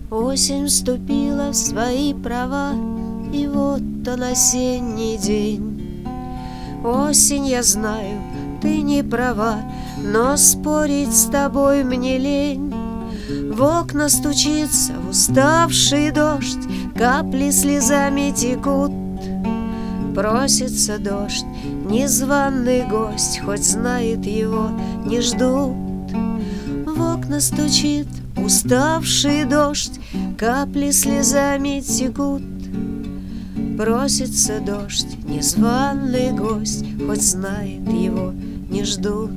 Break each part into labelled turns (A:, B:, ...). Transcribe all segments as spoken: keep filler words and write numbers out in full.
A: Осень вступила в свои права, и вот он осенний день. Осень, я знаю, ты не права, но спорить с тобой мне лень. В окна стучится уставший дождь, капли слезами текут. Просится дождь, незваный гость, хоть знает его, не ждут. В окна стучит уставший дождь, капли слезами текут. Просится дождь, незваный гость, хоть знает его, не ждут.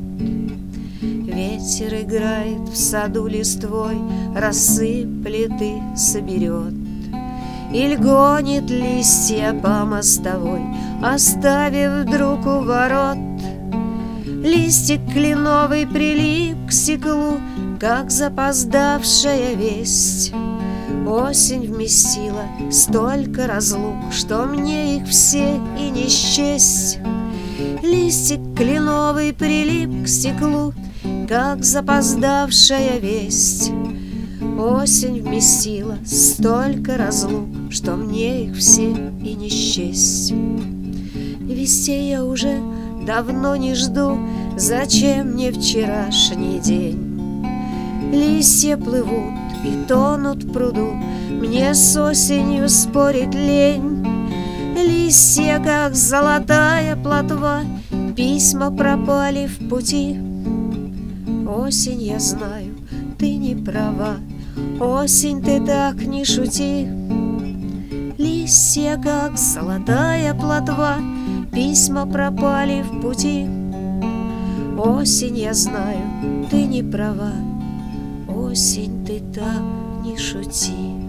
A: Ветер играет в саду листвой, рассыплет и соберет, иль гонит листья по мостовой, оставив вдруг у ворот. Листик кленовый прилип к стеклу, как запоздавшая весть. Осень вместила столько разлук, что мне их все и не счесть. Листик кленовый прилип к стеклу, как запоздавшая весть. Осень вместила столько разлук, что мне их все и не счесть. Вестей я уже давно не жду, зачем мне вчерашний день? Листья плывут и тонут в пруду, мне с осенью спорить лень. Листья, как золотая плотва, письма пропали в пути. Осень, я знаю, ты не права, осень, ты так не шути. Листья, как золотая плотва, письма пропали в пути. Осень, я знаю, ты не права, осень, ты так не шути.